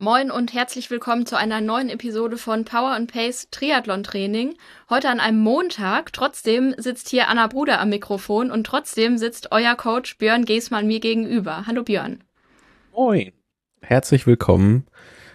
Moin und herzlich willkommen zu einer neuen Episode von Power and Pace Triathlon Training. Heute an einem Montag. Trotzdem sitzt hier Anna Bruder am Mikrofon und trotzdem sitzt euer Coach Björn Geßmann mir gegenüber. Hallo Björn. Moin. Herzlich willkommen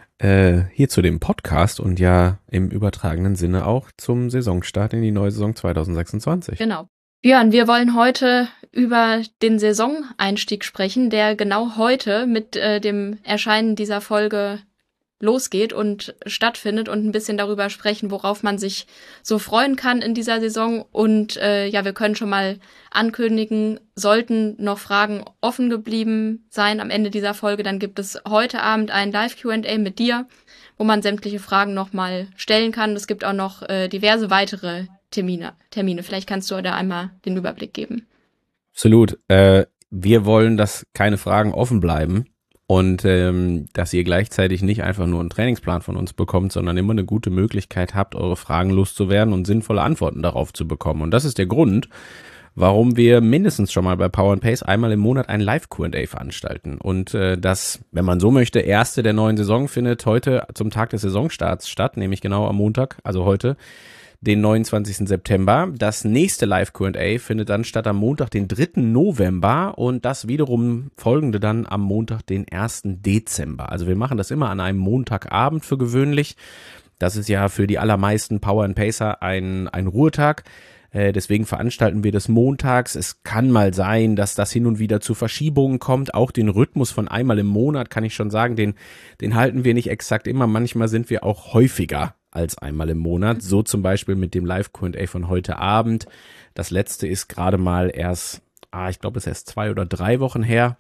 hier zu dem Podcast und ja im übertragenen Sinne auch zum Saisonstart in die neue Saison 2026. Genau. Björn, wir wollen heute über den Saisoneinstieg sprechen, der genau heute mit dem Erscheinen dieser Folge losgeht und stattfindet und ein bisschen darüber sprechen, worauf man sich so freuen kann in dieser Saison. Und wir können schon mal ankündigen, sollten noch Fragen offen geblieben sein am Ende dieser Folge, dann gibt es heute Abend ein Live-Q&A mit dir, wo man sämtliche Fragen nochmal stellen kann. Es gibt auch noch diverse weitere Termine. Vielleicht kannst du da einmal den Überblick geben. Absolut. Wir wollen, dass keine Fragen offen bleiben. Und dass ihr gleichzeitig nicht einfach nur einen Trainingsplan von uns bekommt, sondern immer eine gute Möglichkeit habt, eure Fragen loszuwerden und sinnvolle Antworten darauf zu bekommen. Und das ist der Grund, warum wir mindestens schon mal bei Power and Pace einmal im Monat ein Live-Q&A veranstalten. Und das, wenn man so möchte, erste der neuen Saison findet heute zum Tag des Saisonstarts statt, nämlich genau am Montag, also heute, den 29. September. Das nächste Live-Q&A findet dann statt am Montag, den 3. November und das wiederum folgende dann am Montag, den 1. Dezember. Also wir machen das immer an einem Montagabend für gewöhnlich. Das ist ja für die allermeisten Power and Pacer ein Ruhetag. Deswegen veranstalten wir das montags. Es kann mal sein, dass das hin und wieder zu Verschiebungen kommt. Auch den Rhythmus von einmal im Monat, kann ich schon sagen, den halten wir nicht exakt immer. Manchmal sind wir auch häufiger als einmal im Monat. So zum Beispiel mit dem Live-Q&A von heute Abend. Das letzte ist gerade mal erst, ich glaube, es ist erst 2 oder 3 Wochen her.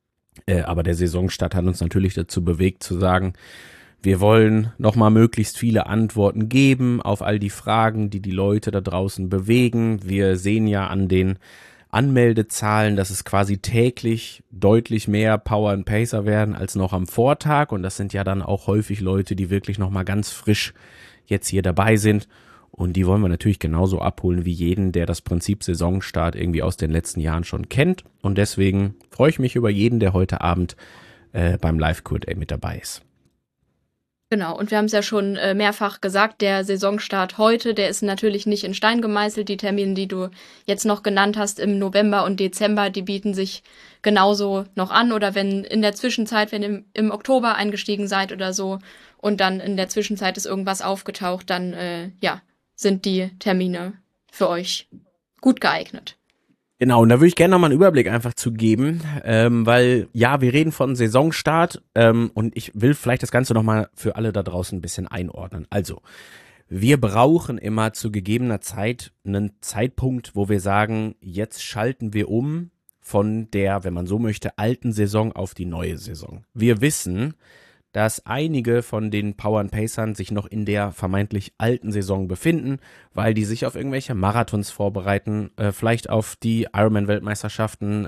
Aber der Saisonstart hat uns natürlich dazu bewegt zu sagen, wir wollen nochmal möglichst viele Antworten geben auf all die Fragen, die die Leute da draußen bewegen. Wir sehen ja an den Anmeldezahlen, dass es quasi täglich deutlich mehr Power and Pacer werden als noch am Vortag. Und das sind ja dann auch häufig Leute, die wirklich nochmal ganz frisch jetzt hier dabei sind. Und die wollen wir natürlich genauso abholen wie jeden, der das Prinzip Saisonstart irgendwie aus den letzten Jahren schon kennt. Und deswegen freue ich mich über jeden, der heute Abend beim Live-Q&A mit dabei ist. Genau, und wir haben es ja schon mehrfach gesagt, der Saisonstart heute, der ist natürlich nicht in Stein gemeißelt. Die Termine, die du jetzt noch genannt hast im November und Dezember, die bieten sich genauso noch an. Oder wenn in der Zwischenzeit, wenn ihr im Oktober eingestiegen seid oder so und dann in der Zwischenzeit ist irgendwas aufgetaucht, dann sind die Termine für euch gut geeignet. Genau, und da würde ich gerne nochmal einen Überblick einfach zu geben, weil, ja, wir reden von Saisonstart und ich will vielleicht das Ganze nochmal für alle da draußen ein bisschen einordnen. Also, wir brauchen immer zu gegebener Zeit einen Zeitpunkt, wo wir sagen, jetzt schalten wir um von der, wenn man so möchte, alten Saison auf die neue Saison. Wir wissen, dass einige von den Power and Pacern sich noch in der vermeintlich alten Saison befinden, weil die sich auf irgendwelche Marathons vorbereiten, vielleicht auf die Ironman-Weltmeisterschaften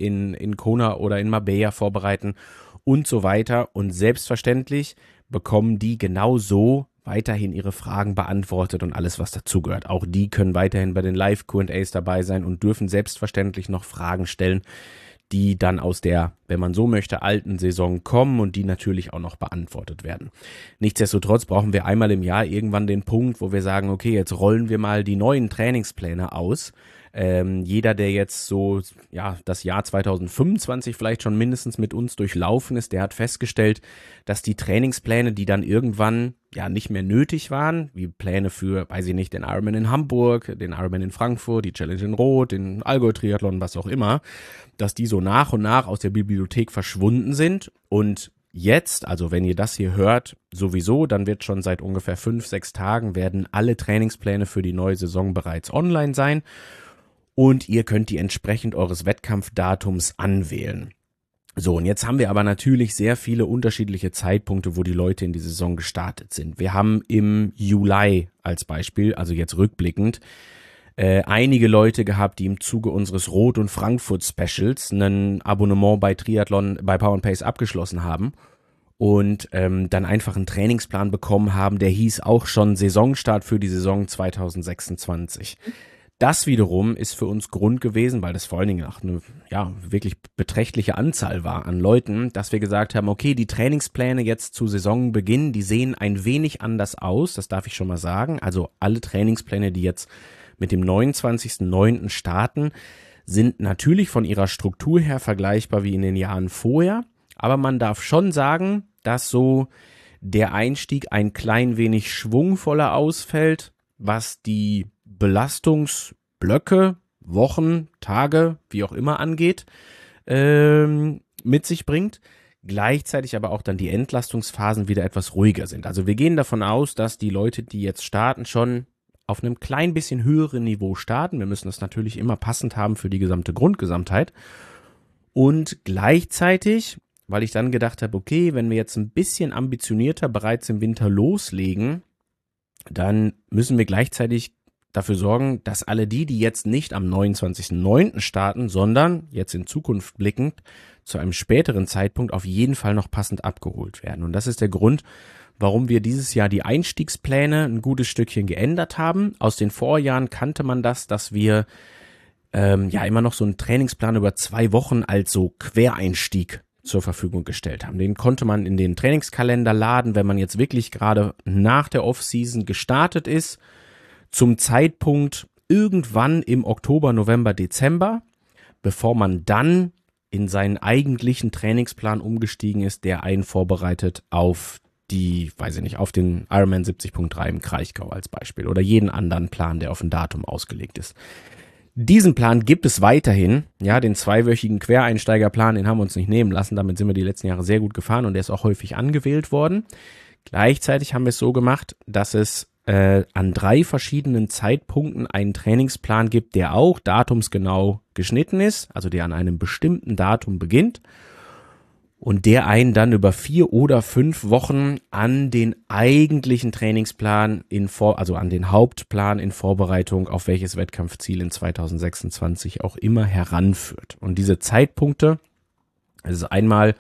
in Kona oder in Marbella vorbereiten und so weiter. Und selbstverständlich bekommen die genauso weiterhin ihre Fragen beantwortet und alles, was dazugehört. Auch die können weiterhin bei den Live-Q&As dabei sein und dürfen selbstverständlich noch Fragen stellen, die dann aus der, wenn man so möchte, alten Saison kommen und die natürlich auch noch beantwortet werden. Nichtsdestotrotz brauchen wir einmal im Jahr irgendwann den Punkt, wo wir sagen, okay, jetzt rollen wir mal die neuen Trainingspläne aus. Jeder, der jetzt so das Jahr 2025 vielleicht schon mindestens mit uns durchlaufen ist, der hat festgestellt, dass die Trainingspläne, die dann irgendwann nicht mehr nötig waren, wie Pläne für, weiß ich nicht, den Ironman in Hamburg, den Ironman in Frankfurt, die Challenge in Rot, den Allgäu-Triathlon, was auch immer, dass die so nach und nach aus der Bibliothek verschwunden sind und jetzt, also wenn ihr das hier hört, sowieso, dann wird schon seit ungefähr 5-6 Tagen werden alle Trainingspläne für die neue Saison bereits online sein. Und ihr könnt die entsprechend eures Wettkampfdatums anwählen. So, und jetzt haben wir aber natürlich sehr viele unterschiedliche Zeitpunkte, wo die Leute in die Saison gestartet sind. Wir haben im Juli als Beispiel, also jetzt rückblickend, einige Leute gehabt, die im Zuge unseres Rot- und Frankfurt-Specials ein Abonnement bei Triathlon, bei Power and Pace abgeschlossen haben und dann einfach einen Trainingsplan bekommen haben, der hieß auch schon Saisonstart für die Saison 2026. Das wiederum ist für uns Grund gewesen, weil das vor allen Dingen auch eine wirklich beträchtliche Anzahl war an Leuten, dass wir gesagt haben, okay, die Trainingspläne jetzt zu Saisonbeginn, die sehen ein wenig anders aus, das darf ich schon mal sagen. Also alle Trainingspläne, die jetzt mit dem 29.09. starten, sind natürlich von ihrer Struktur her vergleichbar wie in den Jahren vorher. Aber man darf schon sagen, dass so der Einstieg ein klein wenig schwungvoller ausfällt, was die Belastungsblöcke, Wochen, Tage, wie auch immer angeht, mit sich bringt. Gleichzeitig aber auch dann die Entlastungsphasen wieder etwas ruhiger sind. Also wir gehen davon aus, dass die Leute, die jetzt starten, schon auf einem klein bisschen höheren Niveau starten. Wir müssen das natürlich immer passend haben für die gesamte Grundgesamtheit. Und gleichzeitig, weil ich dann gedacht habe, okay, wenn wir jetzt ein bisschen ambitionierter bereits im Winter loslegen, dann müssen wir gleichzeitig dafür sorgen, dass alle die jetzt nicht am 29.09. starten, sondern jetzt in Zukunft blickend zu einem späteren Zeitpunkt auf jeden Fall noch passend abgeholt werden. Und das ist der Grund, warum wir dieses Jahr die Einstiegspläne ein gutes Stückchen geändert haben. Aus den Vorjahren kannte man das, dass wir immer noch so einen Trainingsplan über 2 Wochen als so Quereinstieg zur Verfügung gestellt haben. Den konnte man in den Trainingskalender laden, wenn man jetzt wirklich gerade nach der Offseason gestartet ist, zum Zeitpunkt irgendwann im Oktober, November, Dezember, bevor man dann in seinen eigentlichen Trainingsplan umgestiegen ist, der einen vorbereitet auf auf den Ironman 70.3 im Kraichgau als Beispiel oder jeden anderen Plan, der auf ein Datum ausgelegt ist. Diesen Plan gibt es weiterhin, ja, den 2-wöchigen Quereinsteigerplan, den haben wir uns nicht nehmen lassen, damit sind wir die letzten Jahre sehr gut gefahren und der ist auch häufig angewählt worden. Gleichzeitig haben wir es so gemacht, dass es an 3 verschiedenen Zeitpunkten einen Trainingsplan gibt, der auch datumsgenau geschnitten ist, also der an einem bestimmten Datum beginnt und der einen dann über 4 oder 5 Wochen an den eigentlichen Trainingsplan also an den Hauptplan in Vorbereitung auf welches Wettkampfziel in 2026 auch immer heranführt. Und diese Zeitpunkte, das ist einmal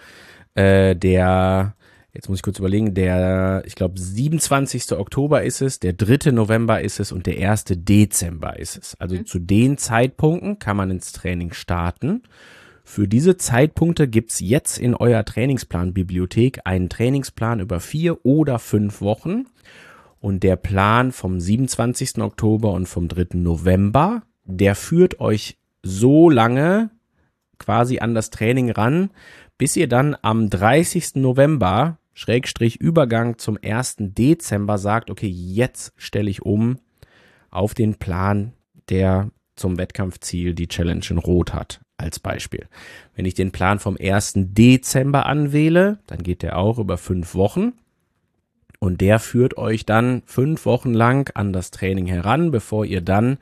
jetzt muss ich kurz überlegen, ich glaube 27. Oktober ist es, der 3. November ist es und der 1. Dezember ist es. Also zu den Zeitpunkten kann man ins Training starten. Für diese Zeitpunkte gibt's jetzt in eurer Trainingsplanbibliothek einen Trainingsplan über 4 oder 5 Wochen. Und der Plan vom 27. Oktober und vom 3. November, der führt euch so lange quasi an das Training ran, bis ihr dann am 30. November Übergang zum 1. Dezember sagt, okay, jetzt stelle ich um auf den Plan, der zum Wettkampfziel die Challenge in Rot hat, als Beispiel. Wenn ich den Plan vom 1. Dezember anwähle, dann geht der auch über 5 Wochen und der führt euch dann 5 Wochen lang an das Training heran, bevor ihr dann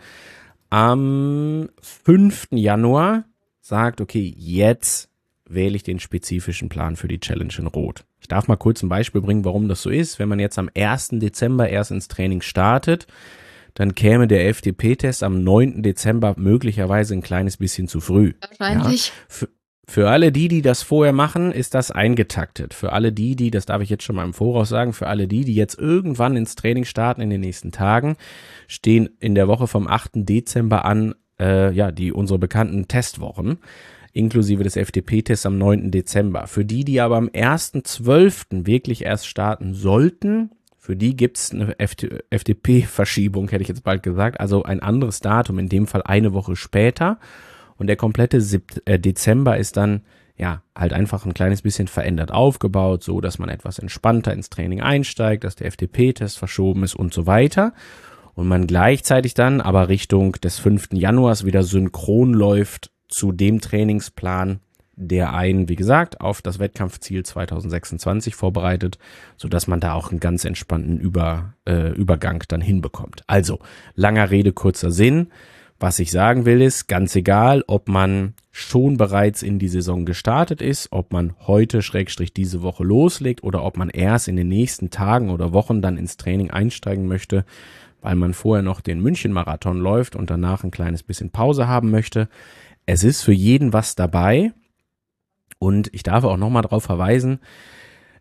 am 5. Januar sagt, okay, jetzt wähle ich den spezifischen Plan für die Challenge in Rot. Ich darf mal kurz ein Beispiel bringen, warum das so ist. Wenn man jetzt am 1. Dezember erst ins Training startet, dann käme der FTP-Test am 9. Dezember möglicherweise ein kleines bisschen zu früh. Wahrscheinlich. Ja, für alle die das vorher machen, ist das eingetaktet. Für alle die, das darf ich jetzt schon mal im Voraus sagen, für alle die jetzt irgendwann ins Training starten in den nächsten Tagen, stehen in der Woche vom 8. Dezember an, unsere bekannten Testwochen, inklusive des FTP-Tests am 9. Dezember. Für die aber am 1.12. wirklich erst starten sollten, für die gibt's eine FTP-Verschiebung, hätte ich jetzt bald gesagt, also ein anderes Datum, in dem Fall eine Woche später. Und der komplette Dezember ist dann halt einfach ein kleines bisschen verändert aufgebaut, so dass man etwas entspannter ins Training einsteigt, dass der FTP-Test verschoben ist und so weiter. Und man gleichzeitig dann aber Richtung des 5. Januars wieder synchron läuft zu dem Trainingsplan, der einen, wie gesagt, auf das Wettkampfziel 2026 vorbereitet, sodass man da auch einen ganz entspannten Übergang dann hinbekommt. Also, langer Rede, kurzer Sinn. Was ich sagen will ist, ganz egal, ob man schon bereits in die Saison gestartet ist, ob man heute / diese Woche loslegt oder ob man erst in den nächsten Tagen oder Wochen dann ins Training einsteigen möchte, weil man vorher noch den München-Marathon läuft und danach ein kleines bisschen Pause haben möchte. Es ist für jeden was dabei und ich darf auch nochmal darauf verweisen,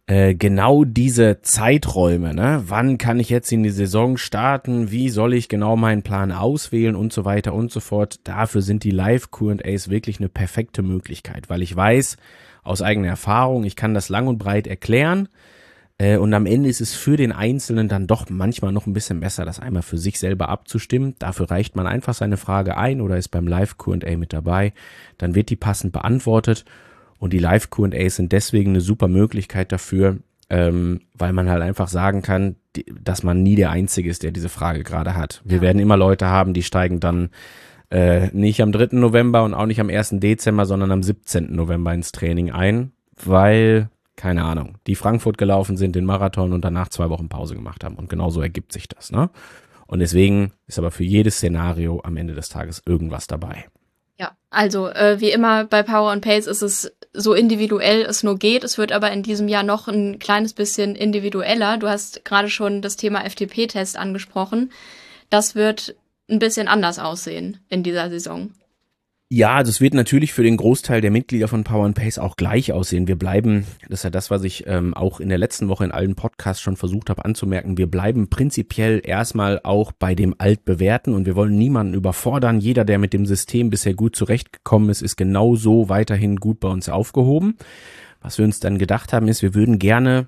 genau diese Zeiträume, ne? Wann kann ich jetzt in die Saison starten? Wie soll ich genau meinen Plan auswählen und so weiter und so fort? Dafür sind die Live-Q&As wirklich eine perfekte Möglichkeit, weil ich weiß aus eigener Erfahrung, ich kann das lang und breit erklären und am Ende ist es für den Einzelnen dann doch manchmal noch ein bisschen besser, das einmal für sich selber abzustimmen. Dafür reicht man einfach seine Frage ein oder ist beim Live-Q&A mit dabei. Dann wird die passend beantwortet. Und die Live-Q&As sind deswegen eine super Möglichkeit dafür, weil man halt einfach sagen kann, dass man nie der Einzige ist, der diese Frage gerade hat. Wir werden immer Leute haben, die steigen dann nicht am 3. November und auch nicht am 1. Dezember, sondern am 17. November ins Training ein, weil, keine Ahnung, die Frankfurt gelaufen sind, den Marathon und danach 2 Wochen Pause gemacht haben. Und genau so ergibt sich das, ne? Und deswegen ist aber für jedes Szenario am Ende des Tages irgendwas dabei. Ja, also wie immer bei Power and Pace ist es so individuell es nur geht. Es wird aber in diesem Jahr noch ein kleines bisschen individueller. Du hast gerade schon das Thema FTP-Test angesprochen. Das wird ein bisschen anders aussehen in dieser Saison. Ja, also es wird natürlich für den Großteil der Mitglieder von Power and Pace auch gleich aussehen. Wir bleiben, das ist ja das, was ich auch in der letzten Woche in allen Podcasts schon versucht habe anzumerken, wir bleiben prinzipiell erstmal auch bei dem Altbewährten und wir wollen niemanden überfordern. Jeder, der mit dem System bisher gut zurechtgekommen ist, ist genauso weiterhin gut bei uns aufgehoben. Was wir uns dann gedacht haben, ist, wir würden gerne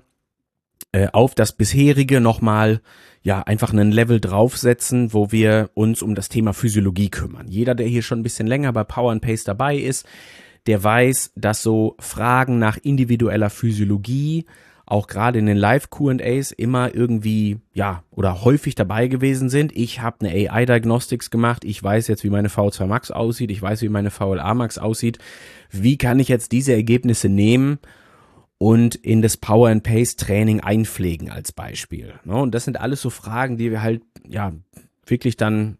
auf das bisherige nochmal einfach einen Level draufsetzen, wo wir uns um das Thema Physiologie kümmern. Jeder, der hier schon ein bisschen länger bei Power and Pace dabei ist, der weiß, dass so Fragen nach individueller Physiologie auch gerade in den Live-Q&As immer irgendwie, oder häufig dabei gewesen sind. Ich habe eine AI-Diagnostics gemacht, ich weiß jetzt, wie meine VO2 Max aussieht, ich weiß, wie meine VLA Max aussieht. Wie kann ich jetzt diese Ergebnisse nehmen und in das Power and Pace Training einpflegen als Beispiel. Und das sind alles so Fragen, die wir halt wirklich dann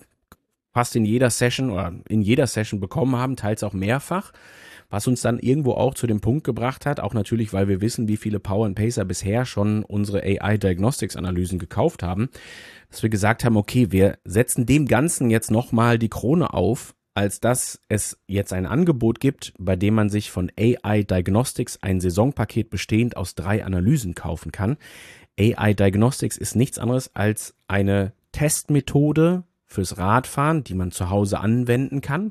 fast in jeder Session bekommen haben, teils auch mehrfach, was uns dann irgendwo auch zu dem Punkt gebracht hat, auch natürlich, weil wir wissen, wie viele Power and Pacer bisher schon unsere AI Diagnostics Analysen gekauft haben, dass wir gesagt haben, okay, wir setzen dem Ganzen jetzt nochmal die Krone auf, als dass es jetzt ein Angebot gibt, bei dem man sich von AI Diagnostics ein Saisonpaket bestehend aus 3 Analysen kaufen kann. AI Diagnostics ist nichts anderes als eine Testmethode fürs Radfahren, die man zu Hause anwenden kann,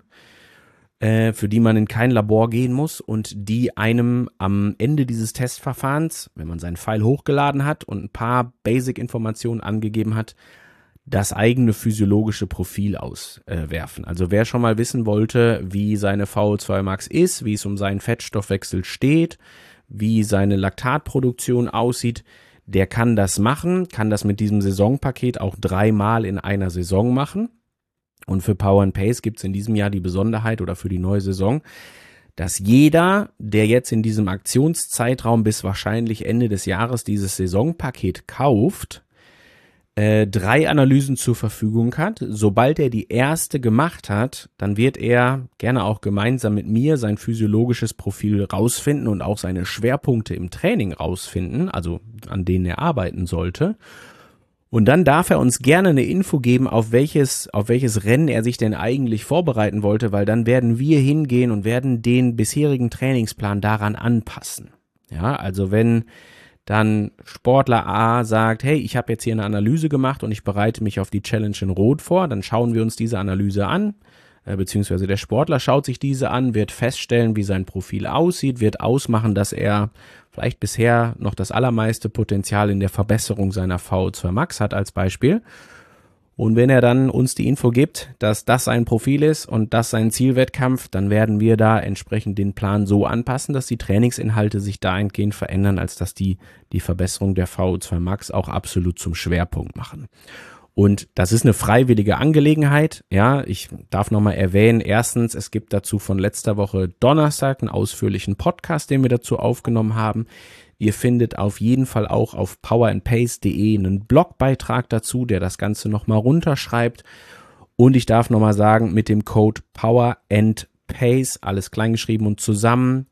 für die man in kein Labor gehen muss und die einem am Ende dieses Testverfahrens, wenn man seinen File hochgeladen hat und ein paar Basic-Informationen angegeben hat, das eigene physiologische Profil auswerfen. Also wer schon mal wissen wollte, wie seine VO2 Max ist, wie es um seinen Fettstoffwechsel steht, wie seine Laktatproduktion aussieht, der kann das machen, kann das mit diesem Saisonpaket auch 3-mal in einer Saison machen. Und für Power and Pace gibt es in diesem Jahr die Besonderheit oder für die neue Saison, dass jeder, der jetzt in diesem Aktionszeitraum bis wahrscheinlich Ende des Jahres dieses Saisonpaket kauft, 3 Analysen zur Verfügung hat. Sobald er die erste gemacht hat, dann wird er gerne auch gemeinsam mit mir sein physiologisches Profil rausfinden und auch seine Schwerpunkte im Training rausfinden, also an denen er arbeiten sollte. Und dann darf er uns gerne eine Info geben, auf welches Rennen er sich denn eigentlich vorbereiten wollte, weil dann werden wir hingehen und werden den bisherigen Trainingsplan daran anpassen. Ja, also wenn dann Sportler A sagt, hey, ich habe jetzt hier eine Analyse gemacht und ich bereite mich auf die Challenge in Rot vor, dann schauen wir uns diese Analyse an, beziehungsweise der Sportler schaut sich diese an, wird feststellen, wie sein Profil aussieht, wird ausmachen, dass er vielleicht bisher noch das allermeiste Potenzial in der Verbesserung seiner VO2 Max hat als Beispiel. Und wenn er dann uns die Info gibt, dass das sein Profil ist und das sein Zielwettkampf, dann werden wir da entsprechend den Plan so anpassen, dass die Trainingsinhalte sich dahingehend verändern, als dass die Verbesserung der VO2 Max auch absolut zum Schwerpunkt machen. Und das ist eine freiwillige Angelegenheit. Ja, ich darf nochmal erwähnen, erstens, es gibt dazu von letzter Woche Donnerstag einen ausführlichen Podcast, den wir dazu aufgenommen haben. Ihr findet auf jeden Fall auch auf powerandpace.de einen Blogbeitrag dazu, der das Ganze nochmal runterschreibt. Und ich darf nochmal sagen, mit dem Code powerandpace, alles kleingeschrieben und zusammen,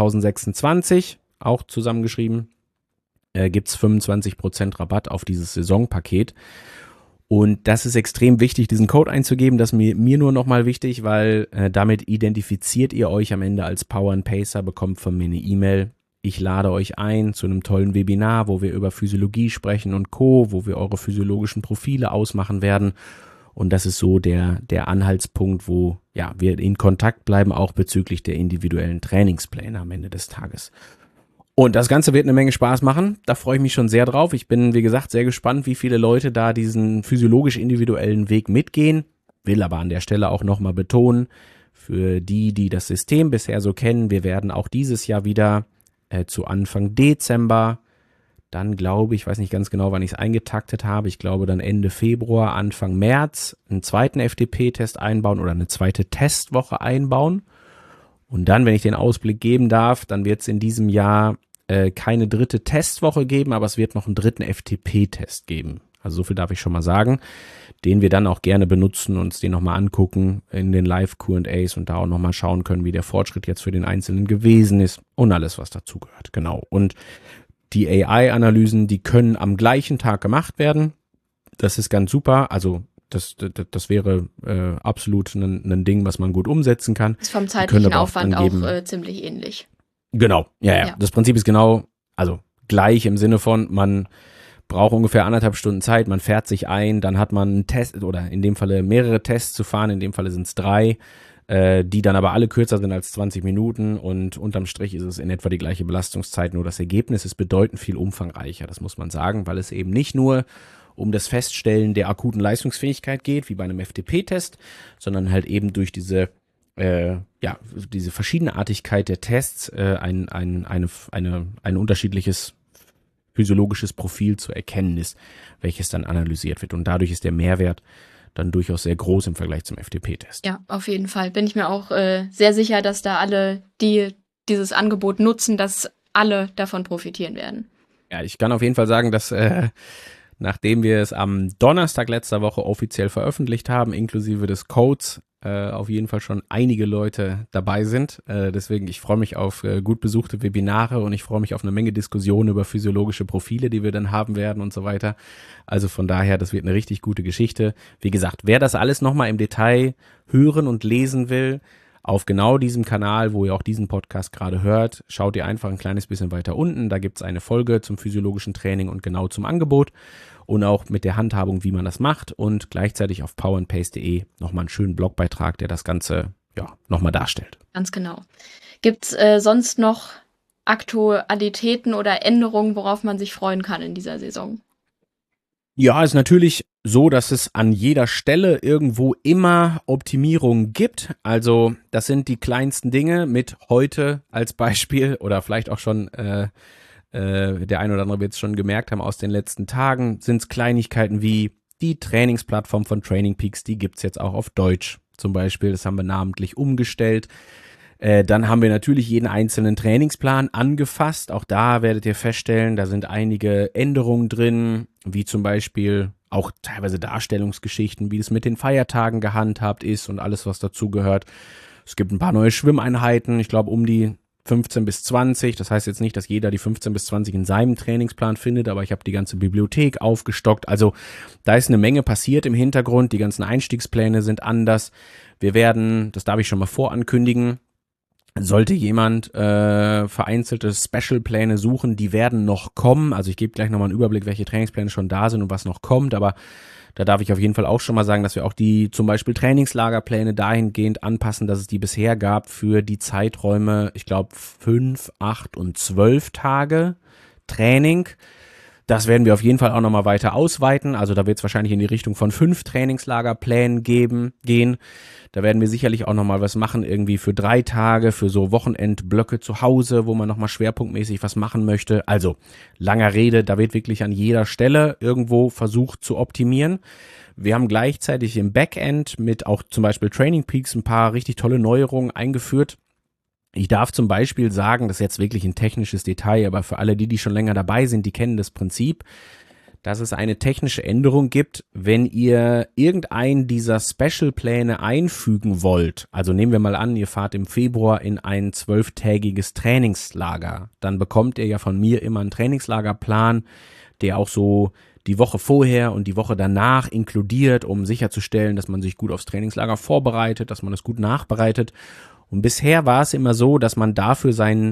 2026, auch zusammengeschrieben, gibt's 25% Rabatt auf dieses Saisonpaket. Und das ist extrem wichtig, diesen Code einzugeben. Das ist mir nur nochmal wichtig, weil damit identifiziert ihr euch am Ende als Power and Pacer, bekommt von mir eine E-Mail. Ich lade euch ein zu einem tollen Webinar, wo wir über Physiologie sprechen und Co., wo wir eure physiologischen Profile ausmachen werden. Und das ist so der Anhaltspunkt, wo ja wir in Kontakt bleiben, auch bezüglich der individuellen Trainingspläne am Ende des Tages. Und das Ganze wird eine Menge Spaß machen. Da freue ich mich schon sehr drauf. Ich bin, wie gesagt, sehr gespannt, wie viele Leute da diesen physiologisch individuellen Weg mitgehen. Will aber an der Stelle auch nochmal betonen, für die das System bisher so kennen, wir werden auch dieses Jahr wieder zu Anfang Dezember, dann glaube ich, weiß nicht ganz genau, wann ich es eingetaktet habe, ich glaube dann Ende Februar, Anfang März einen zweiten FTP-Test einbauen oder eine zweite Testwoche einbauen. Und dann, wenn ich den Ausblick geben darf, dann wird es in diesem Jahr keine dritte Testwoche geben, aber es wird noch einen dritten FTP-Test geben. Also so viel darf ich schon mal sagen, den wir dann auch gerne benutzen, uns den nochmal angucken in den Live-Q&As und da auch nochmal schauen können, wie der Fortschritt jetzt für den Einzelnen gewesen ist und alles, was dazugehört. Genau. Und die AI-Analysen, die können am gleichen Tag gemacht werden. Das ist ganz super. Also das wäre absolut ein Ding, was man gut umsetzen kann. Ist vom zeitlichen Aufwand auch ziemlich ähnlich. Genau, ja. Das Prinzip ist genau, also gleich im Sinne von, man braucht ungefähr 1,5 Stunden Zeit, man fährt sich ein, dann hat man einen Test oder in dem Falle mehrere Tests zu fahren, in dem Falle sind es 3, die dann aber alle kürzer sind als 20 Minuten und unterm Strich ist es in etwa die gleiche Belastungszeit, nur das Ergebnis ist bedeutend viel umfangreicher, das muss man sagen, weil es eben nicht nur um das Feststellen der akuten Leistungsfähigkeit geht, wie bei einem FTP-Test, sondern halt eben durch diese Verschiedenartigkeit der Tests ein unterschiedliches physiologisches Profil zu erkennen ist, welches dann analysiert wird. Und dadurch ist der Mehrwert dann durchaus sehr groß im Vergleich zum FTP-Test. Ja, auf jeden Fall. Bin ich mir auch sehr sicher, dass da alle, die dieses Angebot nutzen, dass alle davon profitieren werden. Ja, ich kann auf jeden Fall sagen, dass nachdem wir es am Donnerstag letzter Woche offiziell veröffentlicht haben, inklusive des Codes, auf jeden Fall schon einige Leute dabei sind. Deswegen, ich freue mich auf gut besuchte Webinare und ich freue mich auf eine Menge Diskussionen über physiologische Profile, die wir dann haben werden und so weiter. Also von daher, das wird eine richtig gute Geschichte. Wie gesagt, wer das alles nochmal im Detail hören und lesen will, auf genau diesem Kanal, wo ihr auch diesen Podcast gerade hört, schaut ihr einfach ein kleines bisschen weiter unten. Da gibt es eine Folge zum physiologischen Training und genau zum Angebot und auch mit der Handhabung, wie man das macht und gleichzeitig auf powerandpace.de nochmal einen schönen Blogbeitrag, der das Ganze nochmal darstellt. Ganz genau. Gibt es sonst noch Aktualitäten oder Änderungen, worauf man sich freuen kann in dieser Saison? Ja, ist natürlich so, dass es an jeder Stelle irgendwo immer Optimierungen gibt. Also das sind die kleinsten Dinge mit heute als Beispiel oder vielleicht auch schon, der ein oder andere wird es schon gemerkt haben aus den letzten Tagen, sind es Kleinigkeiten wie die Trainingsplattform von Training Peaks, die gibt's jetzt auch auf Deutsch zum Beispiel, das haben wir namentlich umgestellt. Dann haben wir natürlich jeden einzelnen Trainingsplan angefasst. Auch da werdet ihr feststellen, da sind einige Änderungen drin, wie zum Beispiel auch teilweise Darstellungsgeschichten, wie es mit den Feiertagen gehandhabt ist und alles, was dazugehört. Es gibt ein paar neue Schwimmeinheiten, ich glaube um die 15 bis 20. Das heißt jetzt nicht, dass jeder die 15 bis 20 in seinem Trainingsplan findet, aber ich habe die ganze Bibliothek aufgestockt. Also da ist eine Menge passiert im Hintergrund. Die ganzen Einstiegspläne sind anders. Wir werden, das darf ich schon mal vorankündigen, sollte jemand vereinzelte Special-Pläne suchen, die werden noch kommen. Also ich gebe gleich nochmal einen Überblick, welche Trainingspläne schon da sind und was noch kommt. Aber da darf ich auf jeden Fall auch schon mal sagen, dass wir auch die zum Beispiel Trainingslagerpläne dahingehend anpassen, dass es die bisher gab für die Zeiträume, ich glaube 5, 8 und 12 Tage Training. Das werden wir auf jeden Fall auch nochmal weiter ausweiten. Also da wird es wahrscheinlich in die Richtung von 5 Trainingslagerplänen gehen. Da werden wir sicherlich auch nochmal was machen, irgendwie für 3 Tage, für so Wochenendblöcke zu Hause, wo man nochmal schwerpunktmäßig was machen möchte. Also langer Rede, da wird wirklich an jeder Stelle irgendwo versucht zu optimieren. Wir haben gleichzeitig im Backend mit auch zum Beispiel Training Peaks ein paar richtig tolle Neuerungen eingeführt. Ich darf zum Beispiel sagen, das ist jetzt wirklich ein technisches Detail, aber für alle, die schon länger dabei sind, die kennen das Prinzip, dass es eine technische Änderung gibt, wenn ihr irgendeinen dieser Special-Pläne einfügen wollt. Also nehmen wir mal an, ihr fahrt im Februar in ein 12-tägiges Trainingslager. Dann bekommt ihr ja von mir immer einen Trainingslagerplan, der auch so die Woche vorher und die Woche danach inkludiert, um sicherzustellen, dass man sich gut aufs Trainingslager vorbereitet, dass man es gut nachbereitet. Und bisher war es immer so, dass man dafür seinen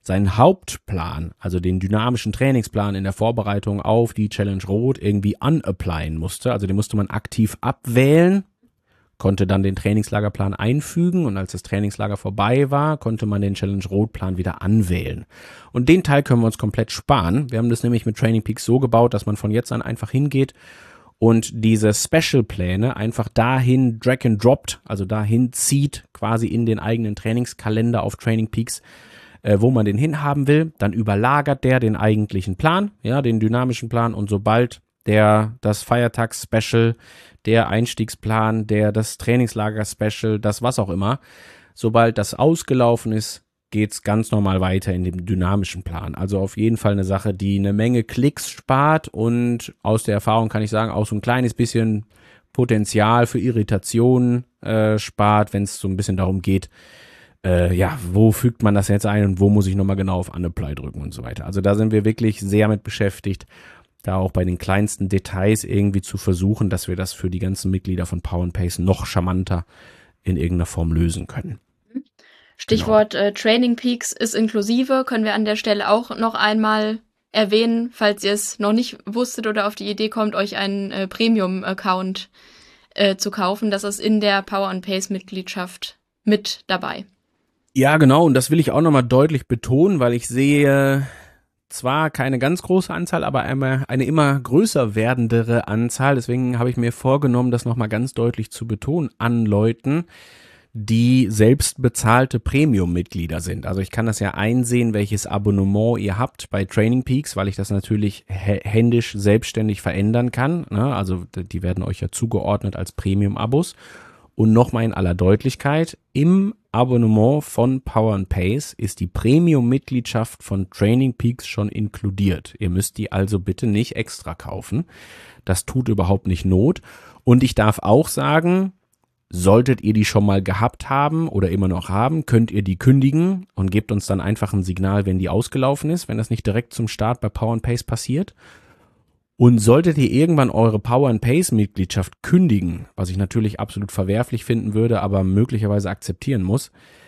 seinen Hauptplan, also den dynamischen Trainingsplan in der Vorbereitung auf die Challenge Rot irgendwie unapplyen musste. Also den musste man aktiv abwählen, konnte dann den Trainingslagerplan einfügen und als das Trainingslager vorbei war, konnte man den Challenge Rot-Plan wieder anwählen. Und den Teil können wir uns komplett sparen. Wir haben das nämlich mit Training Peaks so gebaut, dass man von jetzt an einfach hingeht und diese Special-Pläne einfach dahin drag and droppt, also dahin zieht, quasi in den eigenen Trainingskalender auf Training Peaks, wo man den hinhaben will. Dann überlagert der den eigentlichen Plan, ja, den dynamischen Plan, und sobald das Feiertags-Special, der Einstiegsplan, das Trainingslager-Special, das was auch immer, sobald das ausgelaufen ist, geht's ganz normal weiter in dem dynamischen Plan. Also auf jeden Fall eine Sache, die eine Menge Klicks spart und aus der Erfahrung kann ich sagen, auch so ein kleines bisschen Potenzial für Irritationen spart, wenn es so ein bisschen darum geht, wo fügt man das jetzt ein und wo muss ich nochmal genau auf Unapply drücken und so weiter. Also da sind wir wirklich sehr mit beschäftigt, da auch bei den kleinsten Details irgendwie zu versuchen, dass wir das für die ganzen Mitglieder von Power & Pace noch charmanter in irgendeiner Form lösen können. Stichwort Training Peaks ist inklusive, können wir an der Stelle auch noch einmal erwähnen, falls ihr es noch nicht wusstet oder auf die Idee kommt, euch einen Premium-Account zu kaufen. Das ist in der Power & Pace-Mitgliedschaft mit dabei. Ja, genau, und das will ich auch nochmal deutlich betonen, weil ich sehe zwar keine ganz große Anzahl, aber eine immer größer werdendere Anzahl. Deswegen habe ich mir vorgenommen, das nochmal ganz deutlich zu betonen an Leuten, die selbst bezahlte Premium-Mitglieder sind. Also ich kann das ja einsehen, welches Abonnement ihr habt bei Training Peaks, weil ich das natürlich händisch selbstständig verändern kann. Ne? Also die werden euch ja zugeordnet als Premium-Abos. Und nochmal in aller Deutlichkeit, im Abonnement von Power & Pace ist die Premium-Mitgliedschaft von Training Peaks schon inkludiert. Ihr müsst die also bitte nicht extra kaufen. Das tut überhaupt nicht Not. Und ich darf auch sagen, solltet ihr die schon mal gehabt haben oder immer noch haben, könnt ihr die kündigen und gebt uns dann einfach ein Signal, wenn die ausgelaufen ist, wenn das nicht direkt zum Start bei Power & Pace passiert. Und solltet ihr irgendwann eure Power & Pace-Mitgliedschaft kündigen, was ich natürlich absolut verwerflich finden würde, aber möglicherweise akzeptieren muss,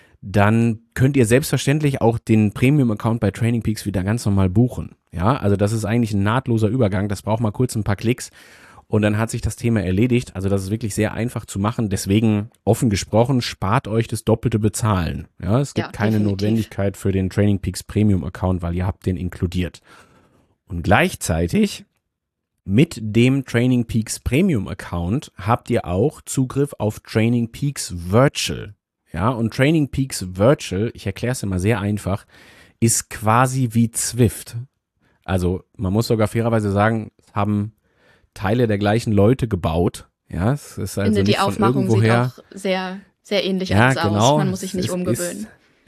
dann könnt ihr selbstverständlich auch den Premium-Account bei Training Peaks wieder ganz normal buchen. Ja, also das ist eigentlich ein nahtloser Übergang, das braucht mal kurz ein paar Klicks und dann hat sich das Thema erledigt. Also das ist wirklich sehr einfach zu machen, deswegen offen gesprochen, spart euch das doppelte Bezahlen. Ja, es gibt keine Notwendigkeit für den Training Peaks Premium-Account, weil ihr habt den inkludiert. Und gleichzeitig mit dem Training Peaks Premium Account habt ihr auch Zugriff auf Training Peaks Virtual. Ja, und Training Peaks Virtual, ich erkläre es immer sehr einfach, ist quasi wie Zwift. Also man muss sogar fairerweise sagen, es haben Teile der gleichen Leute gebaut. Ja, es ist also nicht die Aufmachung von irgendwoher. Sieht auch sehr, sehr ähnlich Ja, aus. genau. Man muss sich nicht umgewöhnen.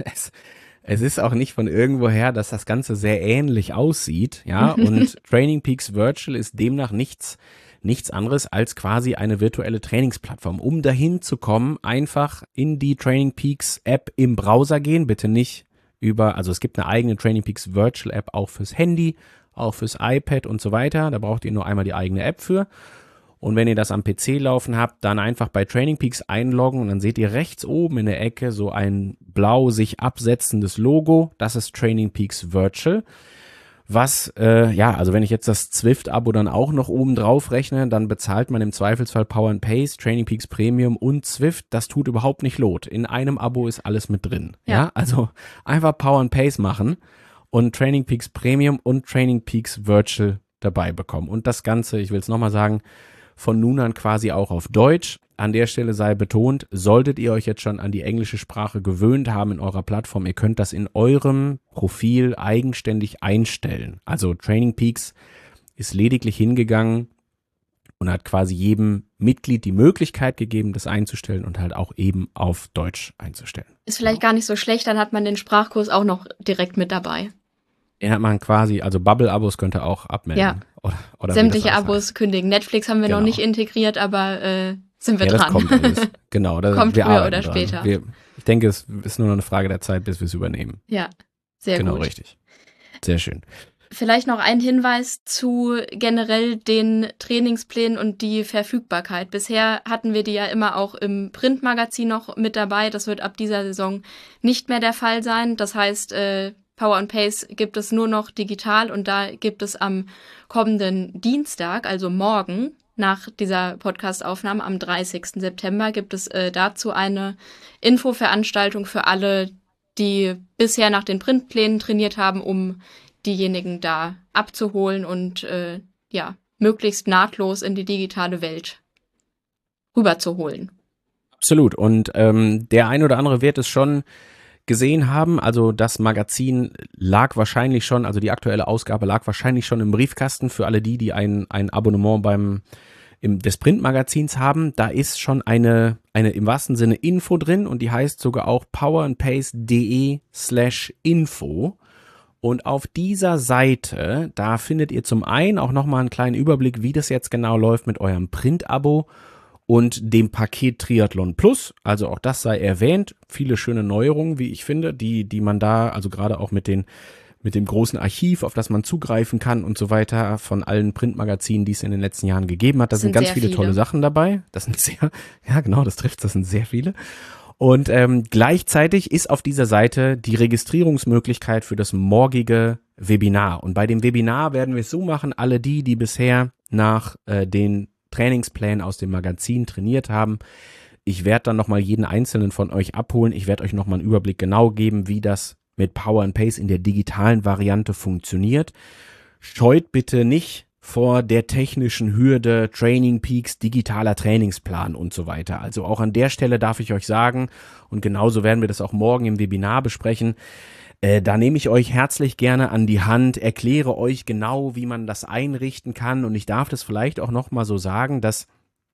Es ist auch nicht von irgendwoher, dass das Ganze sehr ähnlich aussieht, ja, und Training Peaks Virtual ist demnach nichts anderes als quasi eine virtuelle Trainingsplattform. Um dahin zu kommen, einfach in die Training Peaks App im Browser gehen, bitte nicht also es gibt eine eigene Training Peaks Virtual App auch fürs Handy, auch fürs iPad und so weiter, da braucht ihr nur einmal die eigene App für. Und wenn ihr das am PC laufen habt, dann einfach bei Training Peaks einloggen und dann seht ihr rechts oben in der Ecke so ein blau sich absetzendes Logo. Das ist Training Peaks Virtual. Was, also wenn ich jetzt das Zwift-Abo dann auch noch oben drauf rechne, dann bezahlt man im Zweifelsfall Power & Pace, Training Peaks Premium und Zwift. Das tut überhaupt nicht Not. In einem Abo ist alles mit drin. Ja, also einfach Power & Pace machen und Training Peaks Premium und Training Peaks Virtual dabei bekommen. Und das Ganze, ich will es nochmal sagen, von nun an quasi auch auf Deutsch. An der Stelle sei betont, solltet ihr euch jetzt schon an die englische Sprache gewöhnt haben in eurer Plattform, ihr könnt das in eurem Profil eigenständig einstellen. Also Training Peaks ist lediglich hingegangen und hat quasi jedem Mitglied die Möglichkeit gegeben, das einzustellen und halt auch eben auf Deutsch einzustellen. Ist vielleicht gar nicht so schlecht, dann hat man den Sprachkurs auch noch direkt mit dabei. Den hat man quasi, also Bubble-Abos könnt ihr auch abmelden. Ja. Oder sämtliche Abos kündigen. Netflix haben wir noch nicht integriert, aber sind wir dran. Das kommt alles. Genau. Kommt früher oder später. Ich denke, es ist nur noch eine Frage der Zeit, bis wir es übernehmen. Ja, sehr gut. Genau, richtig. Sehr schön. Vielleicht noch ein Hinweis zu generell den Trainingsplänen und die Verfügbarkeit. Bisher hatten wir die ja immer auch im Printmagazin noch mit dabei. Das wird ab dieser Saison nicht mehr der Fall sein. Das heißt, Power and Pace gibt es nur noch digital und da gibt es am kommenden Dienstag, also morgen, nach dieser Podcast-Aufnahme am 30. September, gibt es dazu eine Infoveranstaltung für alle, die bisher nach den Printplänen trainiert haben, um diejenigen da abzuholen und möglichst nahtlos in die digitale Welt rüberzuholen. Absolut. Und der ein oder andere wird es schon gesehen haben. Also das Magazin lag wahrscheinlich schon, also die aktuelle Ausgabe lag wahrscheinlich schon im Briefkasten für alle die ein Abonnement des Printmagazins haben. Da ist schon eine im wahrsten Sinne Info drin und die heißt sogar auch powerandpace.de/info. Und auf dieser Seite, da findet ihr zum einen auch nochmal einen kleinen Überblick, wie das jetzt genau läuft mit eurem Print-Abo und dem Paket Triathlon Plus. Also auch das sei erwähnt. Viele schöne Neuerungen, wie ich finde, die man da, also gerade auch mit dem großen Archiv, auf das man zugreifen kann und so weiter, von allen Printmagazinen, die es in den letzten Jahren gegeben hat. Da sind ganz viele tolle Sachen dabei. Das sind das sind sehr viele. Und gleichzeitig ist auf dieser Seite die Registrierungsmöglichkeit für das morgige Webinar. Und bei dem Webinar werden wir es so machen, alle die bisher nach den Trainingsplänen aus dem Magazin trainiert haben. Ich werde dann nochmal jeden einzelnen von euch abholen. Ich werde euch nochmal einen Überblick genau geben, wie das mit Power and Pace in der digitalen Variante funktioniert. Scheut bitte nicht vor der technischen Hürde Training Peaks, digitaler Trainingsplan und so weiter. Also auch an der Stelle darf ich euch sagen, und genauso werden wir das auch morgen im Webinar besprechen, da nehme ich euch herzlich gerne an die Hand, erkläre euch genau, wie man das einrichten kann und ich darf das vielleicht auch nochmal so sagen, dass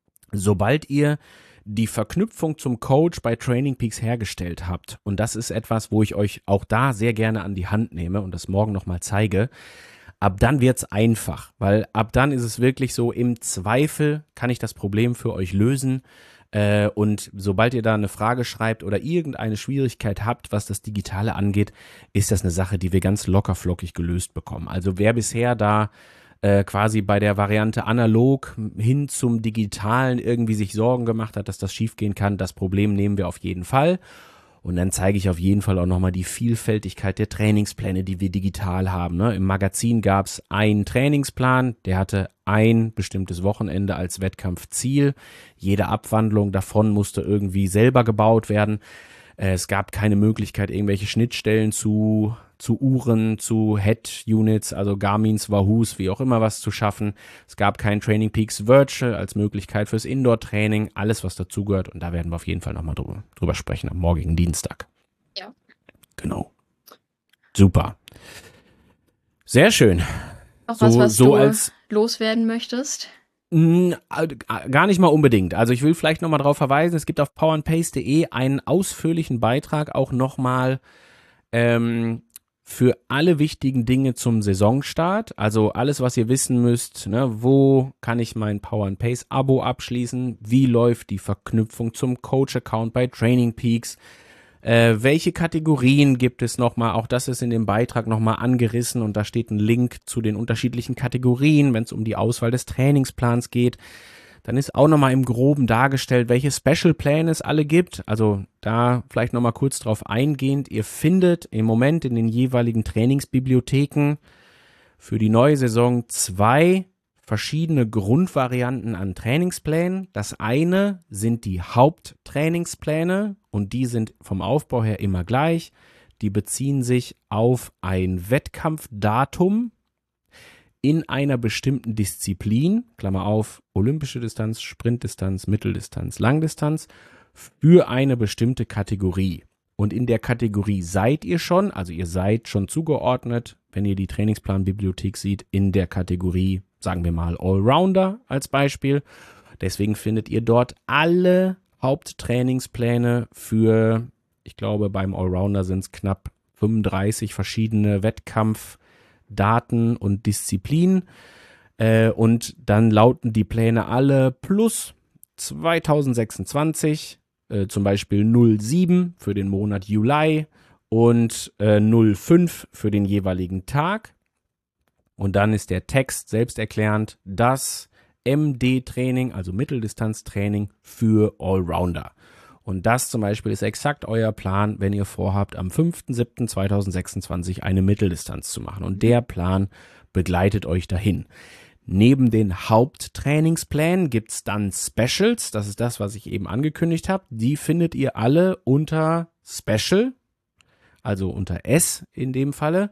sobald ihr die Verknüpfung zum Coach bei Training Peaks hergestellt habt, und das ist etwas, wo ich euch auch da sehr gerne an die Hand nehme und das morgen nochmal zeige, ab dann wird's einfach, weil ab dann ist es wirklich so, im Zweifel kann ich das Problem für euch lösen. Und sobald ihr da eine Frage schreibt oder irgendeine Schwierigkeit habt, was das Digitale angeht, ist das eine Sache, die wir ganz lockerflockig gelöst bekommen. Also wer bisher da quasi bei der Variante analog hin zum Digitalen irgendwie sich Sorgen gemacht hat, dass das schiefgehen kann, das Problem nehmen wir auf jeden Fall. Und dann zeige ich auf jeden Fall auch nochmal die Vielfältigkeit der Trainingspläne, die wir digital haben. Ne? Im Magazin gab es einen Trainingsplan, der hatte ein bestimmtes Wochenende als Wettkampfziel. Jede Abwandlung davon musste irgendwie selber gebaut werden. Es gab keine Möglichkeit, irgendwelche Schnittstellen zu Uhren, zu Head-Units, also Garmins, Wahoos, wie auch immer was zu schaffen. Es gab kein Training Peaks Virtual als Möglichkeit fürs Indoor-Training, alles was dazugehört. Und da werden wir auf jeden Fall nochmal drüber sprechen am morgigen Dienstag. Ja. Genau. Super. Sehr schön. Noch was du loswerden möchtest? Gar nicht mal unbedingt. Also ich will vielleicht nochmal darauf verweisen, es gibt auf powerandpace.de einen ausführlichen Beitrag auch nochmal für alle wichtigen Dinge zum Saisonstart. Also alles, was ihr wissen müsst, ne, wo kann ich mein Power and Pace Abo abschließen? Wie läuft die Verknüpfung zum Coach-Account bei Training Peaks? Welche Kategorien gibt es nochmal? Auch das ist in dem Beitrag nochmal angerissen und da steht ein Link zu den unterschiedlichen Kategorien, wenn es um die Auswahl des Trainingsplans geht. Dann ist auch nochmal im Groben dargestellt, welche Special-Pläne es alle gibt. Also da vielleicht nochmal kurz drauf eingehend. Ihr findet im Moment in den jeweiligen Trainingsbibliotheken für die neue Saison 2 verschiedene Grundvarianten an Trainingsplänen. Das eine sind die Haupttrainingspläne und die sind vom Aufbau her immer gleich. Die beziehen sich auf ein Wettkampfdatum in einer bestimmten Disziplin, Klammer auf, olympische Distanz, Sprintdistanz, Mitteldistanz, Langdistanz, für eine bestimmte Kategorie. Und in der Kategorie seid ihr schon, also ihr seid schon zugeordnet, wenn ihr die Trainingsplanbibliothek seht, in der Kategorie, sagen wir mal, Allrounder als Beispiel. Deswegen findet ihr dort alle Haupttrainingspläne für, ich glaube, beim Allrounder sind es knapp 35 verschiedene Wettkampfdaten und Disziplinen. Und dann lauten die Pläne alle plus 2026, zum Beispiel 07 für den Monat Juli und 05 für den jeweiligen Tag. Und dann ist der Text selbsterklärend das MD-Training, also Mitteldistanztraining für Allrounder. Und das zum Beispiel ist exakt euer Plan, wenn ihr vorhabt, am 5.7.2026 eine Mitteldistanz zu machen. Und der Plan begleitet euch dahin. Neben den Haupttrainingsplänen gibt's dann Specials. Das ist das, was ich eben angekündigt habe. Die findet ihr alle unter Special, also unter S in dem Falle.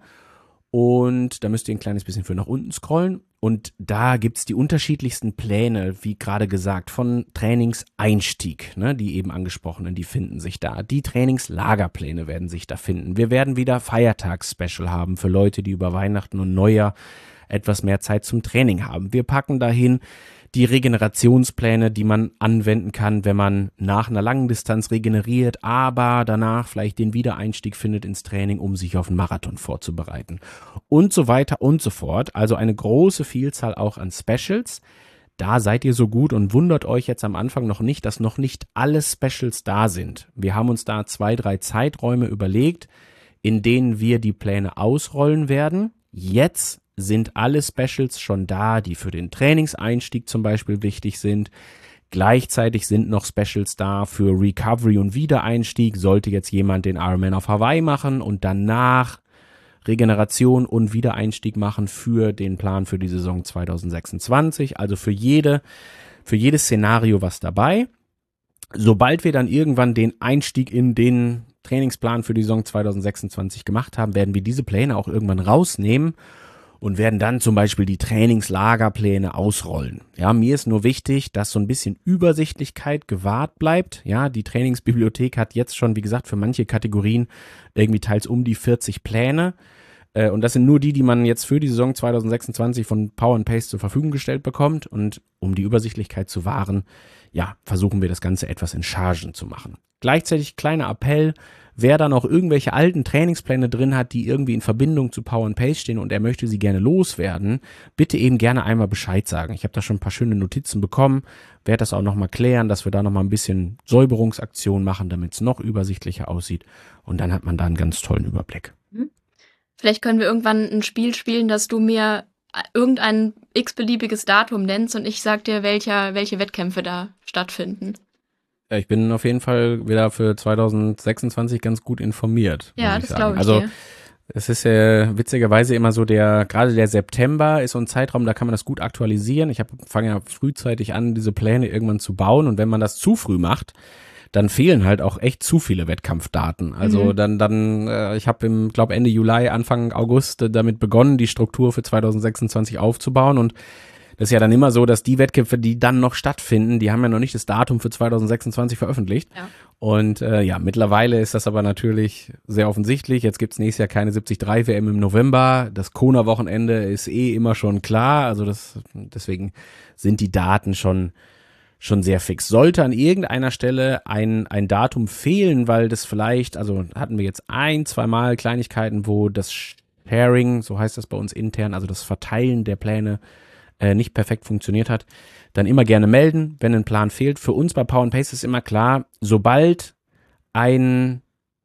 Und da müsst ihr ein kleines bisschen für nach unten scrollen. Und da gibt's die unterschiedlichsten Pläne, wie gerade gesagt, von Trainingseinstieg, ne, die eben angesprochenen, die finden sich da. Die Trainingslagerpläne werden sich da finden. Wir werden wieder Feiertags-Special haben für Leute, die über Weihnachten und Neujahr etwas mehr Zeit zum Training haben. Wir packen dahin die Regenerationspläne, die man anwenden kann, wenn man nach einer langen Distanz regeneriert, aber danach vielleicht den Wiedereinstieg findet ins Training, um sich auf einen Marathon vorzubereiten. Und so weiter und so fort. Also eine große Vielzahl auch an Specials. Da seid ihr so gut und wundert euch jetzt am Anfang noch nicht, dass noch nicht alle Specials da sind. Wir haben uns da 2, 3 Zeiträume überlegt, in denen wir die Pläne ausrollen werden. Jetzt sind alle Specials schon da, die für den Trainingseinstieg zum Beispiel wichtig sind. Gleichzeitig sind noch Specials da für Recovery und Wiedereinstieg. Sollte jetzt jemand den Ironman auf Hawaii machen und danach Regeneration und Wiedereinstieg machen für den Plan für die Saison 2026. Also für jedes Szenario was dabei. Sobald wir dann irgendwann den Einstieg in den Trainingsplan für die Saison 2026 gemacht haben, werden wir diese Pläne auch irgendwann rausnehmen und werden dann zum Beispiel die Trainingslagerpläne ausrollen. Ja, mir ist nur wichtig, dass so ein bisschen Übersichtlichkeit gewahrt bleibt. Ja, die Trainingsbibliothek hat jetzt schon, wie gesagt, für manche Kategorien irgendwie teils um die 40 Pläne. Und das sind nur die man jetzt für die Saison 2026 von Power and Pace zur Verfügung gestellt bekommt. Und um die Übersichtlichkeit zu wahren, ja, versuchen wir das Ganze etwas in Chargen zu machen. Gleichzeitig kleiner Appell: Wer da noch irgendwelche alten Trainingspläne drin hat, die irgendwie in Verbindung zu Power and Pace stehen und er möchte sie gerne loswerden, bitte eben gerne einmal Bescheid sagen. Ich habe da schon ein paar schöne Notizen bekommen, werde das auch nochmal klären, dass wir da nochmal ein bisschen Säuberungsaktion machen, damit es noch übersichtlicher aussieht. Und dann hat man da einen ganz tollen Überblick. Vielleicht können wir irgendwann ein Spiel spielen, dass du mir irgendein x-beliebiges Datum nennst und ich sag dir, welche Wettkämpfe da stattfinden. Ja, ich bin auf jeden Fall wieder für 2026 ganz gut informiert. Ja, das glaube ich. Also es ist ja witzigerweise immer so, gerade der September ist so ein Zeitraum, da kann man das gut aktualisieren. Ich fange ja frühzeitig an, diese Pläne irgendwann zu bauen, und wenn man das zu früh macht, dann fehlen halt auch echt zu viele Wettkampfdaten. Also ich habe glaube Ende Juli, Anfang August damit begonnen, die Struktur für 2026 aufzubauen, und das ist ja dann immer so, dass die Wettkämpfe, die dann noch stattfinden, die haben ja noch nicht das Datum für 2026 veröffentlicht. Ja. Und mittlerweile ist das aber natürlich sehr offensichtlich. Jetzt gibt's nächstes Jahr keine 73-WM im November. Das Kona-Wochenende ist immer schon klar. Also deswegen sind die Daten schon sehr fix. Sollte an irgendeiner Stelle ein Datum fehlen, weil das vielleicht, also hatten wir jetzt 1-2 Mal Kleinigkeiten, wo das Sharing, so heißt das bei uns intern, also das Verteilen der Pläne nicht perfekt funktioniert hat, dann immer gerne melden, wenn ein Plan fehlt. Für uns bei Power and Pace ist immer klar, sobald ein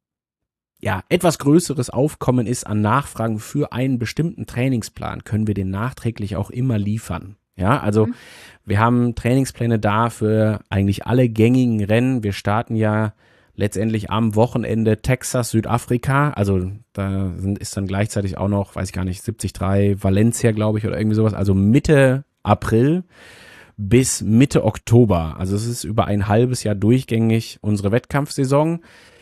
etwas größeres Aufkommen ist an Nachfragen für einen bestimmten Trainingsplan, können wir den nachträglich auch immer liefern. Ja, also wir haben Trainingspläne da für eigentlich alle gängigen Rennen. Wir starten ja letztendlich am Wochenende Texas, Südafrika, also da ist dann gleichzeitig auch noch, weiß ich gar nicht, 73 Valencia, glaube ich, oder irgendwie sowas, also Mitte April bis Mitte Oktober. Also es ist über ein halbes Jahr durchgängig unsere Wettkampfsaison.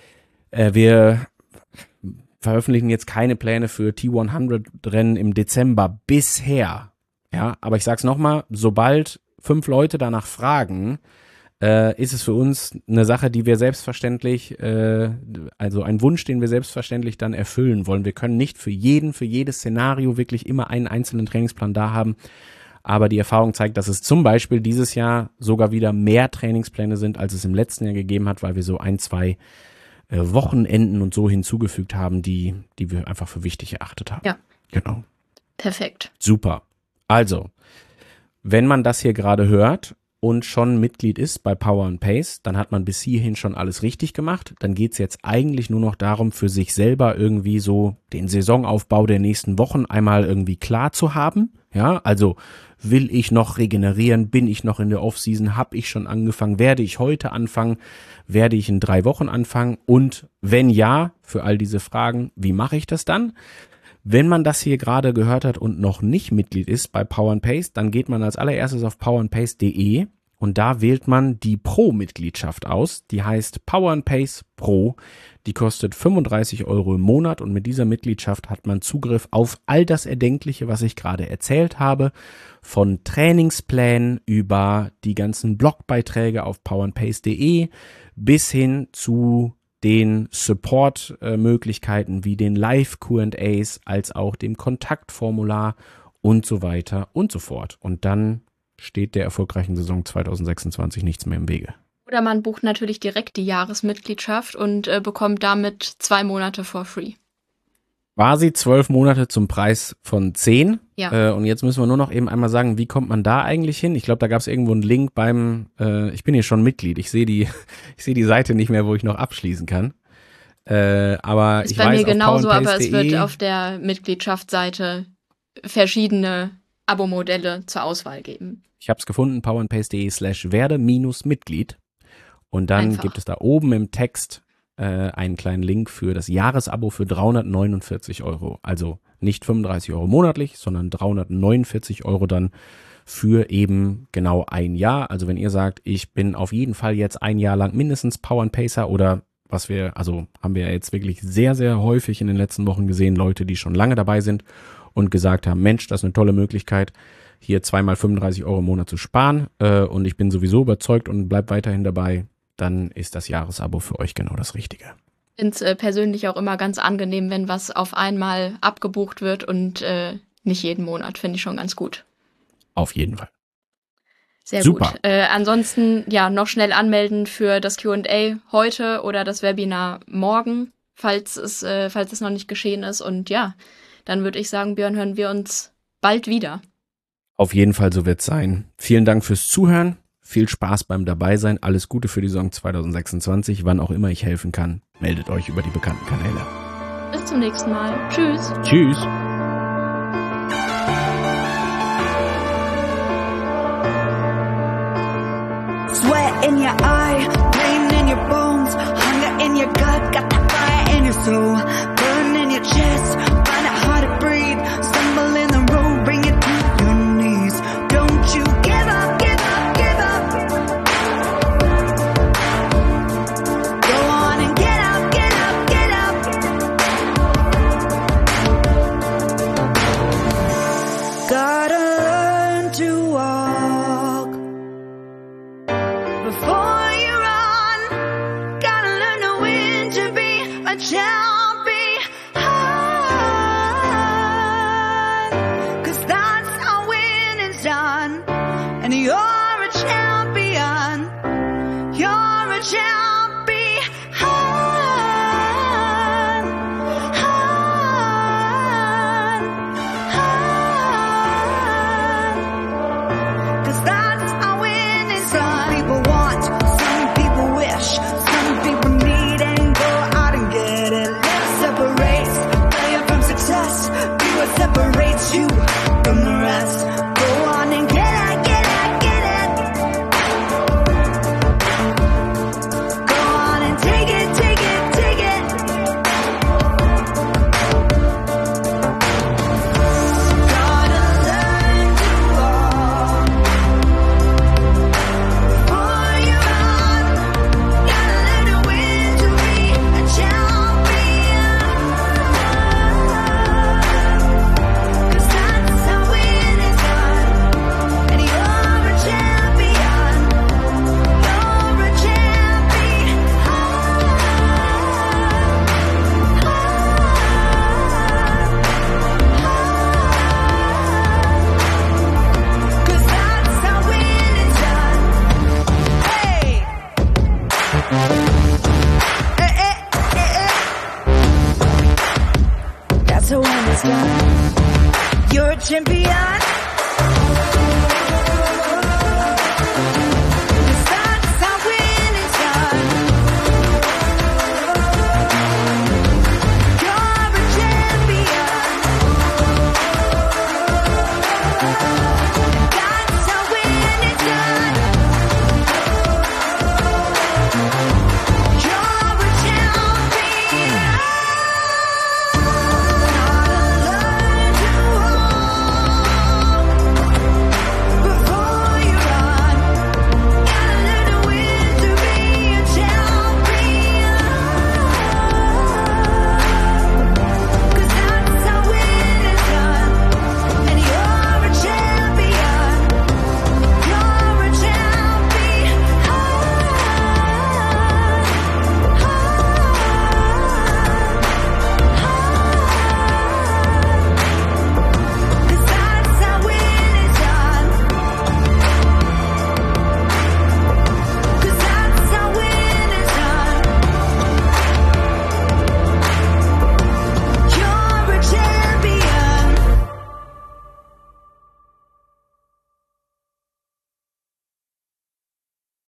Wir veröffentlichen jetzt keine Pläne für T100-Rennen im Dezember bisher. Ja, aber ich sag's nochmal, sobald 5 Leute danach fragen, ist es für uns eine Sache, die wir selbstverständlich, also ein Wunsch, den wir selbstverständlich dann erfüllen wollen. Wir können nicht für jedes Szenario wirklich immer einen einzelnen Trainingsplan da haben. Aber die Erfahrung zeigt, dass es zum Beispiel dieses Jahr sogar wieder mehr Trainingspläne sind, als es im letzten Jahr gegeben hat, weil wir so 1-2 Wochenenden und so hinzugefügt haben, die wir einfach für wichtig erachtet haben. Ja. Genau. Perfekt. Super. Also, wenn man das hier gerade hört, und schon Mitglied ist bei Power & Pace, dann hat man bis hierhin schon alles richtig gemacht. Dann geht's jetzt eigentlich nur noch darum, für sich selber irgendwie so den Saisonaufbau der nächsten Wochen einmal irgendwie klar zu haben. Ja, also will ich noch regenerieren? Bin ich noch in der Offseason? Habe ich schon angefangen? Werde ich heute anfangen? Werde ich in 3 Wochen anfangen? Und wenn ja, für all diese Fragen, wie mache ich das dann? Wenn man das hier gerade gehört hat und noch nicht Mitglied ist bei Power & Pace, dann geht man als allererstes auf powerandpace.de und da wählt man die Pro-Mitgliedschaft aus. Die heißt Power & Pace Pro. Die kostet 35 € im Monat und mit dieser Mitgliedschaft hat man Zugriff auf all das Erdenkliche, was ich gerade erzählt habe. Von Trainingsplänen über die ganzen Blogbeiträge auf powerandpace.de bis hin zu den Support-Möglichkeiten wie den Live-Q&As als auch dem Kontaktformular und so weiter und so fort. Und dann steht der erfolgreichen Saison 2026 nichts mehr im Wege. Oder man bucht natürlich direkt die Jahresmitgliedschaft und bekommt damit 2 Monate for free. Quasi 12 Monate zum Preis von 10. Ja. Und jetzt müssen wir nur noch eben einmal sagen, wie kommt man da eigentlich hin? Ich glaube, da gab es irgendwo einen Link beim, ich bin hier schon Mitglied, ich sehe die Seite nicht mehr, wo ich noch abschließen kann. Aber ist ich bei weiß, mir genauso, auf aber es wird powerandpace.de auf der Mitgliedschaftsseite verschiedene Abo-Modelle zur Auswahl geben. Ich habe es gefunden, powerandpace.de/werde-Mitglied. Und dann Einfach. gibt es da oben im Text einen kleinen Link für das Jahresabo für 349 €. Also nicht 35 € monatlich, sondern 349 € dann für eben genau ein Jahr. Also wenn ihr sagt, ich bin auf jeden Fall jetzt ein Jahr lang mindestens Power & Pacer oder haben wir jetzt wirklich sehr, sehr häufig in den letzten Wochen gesehen, Leute, die schon lange dabei sind und gesagt haben, Mensch, das ist eine tolle Möglichkeit, hier 2 mal 35 € im Monat zu sparen und ich bin sowieso überzeugt und bleib weiterhin dabei, dann ist das Jahresabo für euch genau das Richtige. Ich finde es persönlich auch immer ganz angenehm, wenn was auf einmal abgebucht wird und nicht jeden Monat. Finde ich schon ganz gut. Auf jeden Fall. Sehr Super. gut. Ansonsten ja noch schnell anmelden für das Q&A heute oder das Webinar morgen, falls es noch nicht geschehen ist. Und ja, dann würde ich sagen, Björn, hören wir uns bald wieder. Auf jeden Fall, so wird's sein. Vielen Dank fürs Zuhören. Viel Spaß beim Dabeisein. Alles Gute für die Saison 2026. Wann auch immer ich helfen kann, meldet euch über die bekannten Kanäle. Bis zum nächsten Mal. Tschüss. Tschüss. Sweat in your eye, pain in your bones, hunger in your gut, got the fire in your soul, burn in your chest, find it hard to breathe, stumble in the road, bring it to your knees. Don't you give up, give up, give up. Go on and get up, get up, get up. Gotta learn to walk before you run. Gotta learn to win to be a champion. 'Cause that's how winning's done. And you're a champion. You're a champion. 'Cause that's how winning's done. People want, some people wish, some people need, and go out and get it. Love separates failure from success. Be what separates you from the rest. Go on and get it, get it, get it. Go on and take it, take it, take it. Gotta learn to walk before you run. Gotta learn to win to be a champion. 'Cause that's how winning's done. And you're a champion. You're a champion. 'Cause that's how winning's done. Hey! That's how winning's done. You're a champion.